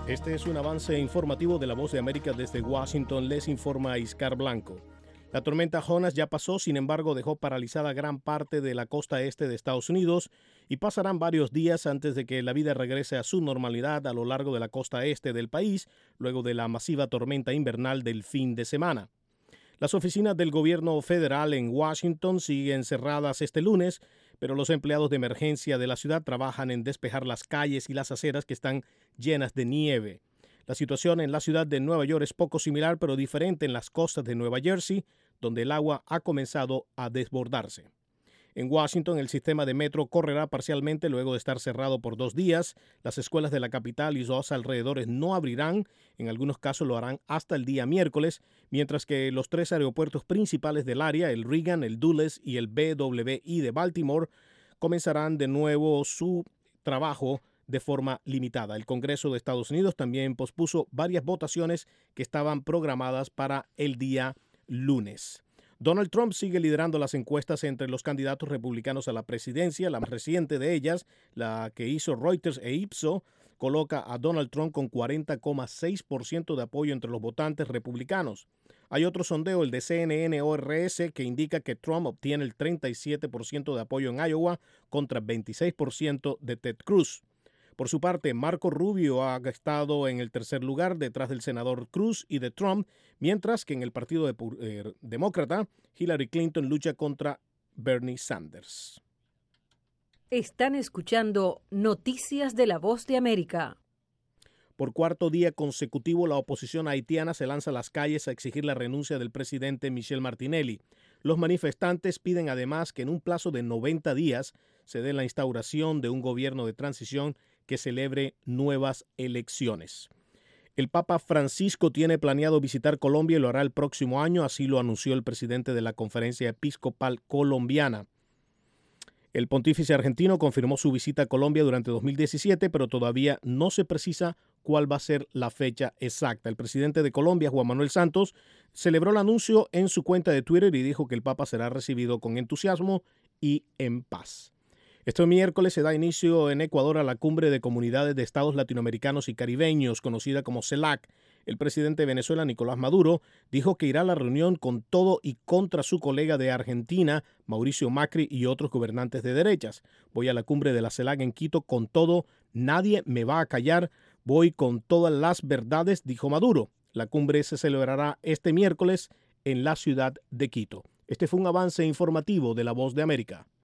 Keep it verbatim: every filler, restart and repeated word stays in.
Este es un avance informativo de La Voz de América desde Washington. Les informa Iscar Blanco. La tormenta Jonas ya pasó, sin embargo, dejó paralizada gran parte de la costa este de Estados Unidos y pasarán varios días antes de que la vida regrese a su normalidad a lo largo de la costa este del país, luego de la masiva tormenta invernal del fin de semana. Las oficinas del gobierno federal en Washington siguen cerradas este lunes, pero los empleados de emergencia de la ciudad trabajan en despejar las calles y las aceras que están llenas de nieve. La situación en la ciudad de Nueva York es poco similar, pero diferente en las costas de Nueva Jersey, donde el agua ha comenzado a desbordarse. En Washington, el sistema de metro correrá parcialmente luego de estar cerrado por dos días. Las escuelas de la capital y los alrededores no abrirán. En algunos casos lo harán hasta el día miércoles, mientras que los tres aeropuertos principales del área, el Reagan, el Dulles y el B W I de Baltimore, comenzarán de nuevo su trabajo de forma limitada. El Congreso de Estados Unidos también pospuso varias votaciones que estaban programadas para el día lunes. Donald Trump sigue liderando las encuestas entre los candidatos republicanos a la presidencia. La más reciente de ellas, la que hizo Reuters e Ipsos, coloca a Donald Trump con cuarenta coma seis por ciento de apoyo entre los votantes republicanos. Hay otro sondeo, el de C N N O R S, que indica que Trump obtiene el treinta y siete por ciento de apoyo en Iowa contra veintiséis por ciento de Ted Cruz. Por su parte, Marco Rubio ha estado en el tercer lugar detrás del senador Cruz y de Trump, mientras que en el Partido de, eh, Demócrata, Hillary Clinton lucha contra Bernie Sanders. Están escuchando Noticias de La Voz de América. Por cuarto día consecutivo, la oposición haitiana se lanza a las calles a exigir la renuncia del presidente Michel Martinelli. Los manifestantes piden además que en un plazo de noventa días se dé la instauración de un gobierno de transición que celebre nuevas elecciones. El Papa Francisco tiene planeado visitar Colombia y lo hará el próximo año, así lo anunció el presidente de la Conferencia Episcopal Colombiana. El pontífice argentino confirmó su visita a Colombia durante dos mil diecisiete, pero todavía no se precisa cuál va a ser la fecha exacta. El presidente de Colombia, Juan Manuel Santos, celebró el anuncio en su cuenta de Twitter y dijo que el Papa será recibido con entusiasmo y en paz. Este miércoles se da inicio en Ecuador a la Cumbre de Comunidades de Estados Latinoamericanos y Caribeños, conocida como CELAC. El presidente de Venezuela, Nicolás Maduro, dijo que irá a la reunión con todo y contra su colega de Argentina, Mauricio Macri, y otros gobernantes de derechas. Voy a la cumbre de la CELAC en Quito con todo, nadie me va a callar, voy con todas las verdades, dijo Maduro. La cumbre se celebrará este miércoles en la ciudad de Quito. Este fue un avance informativo de La Voz de América.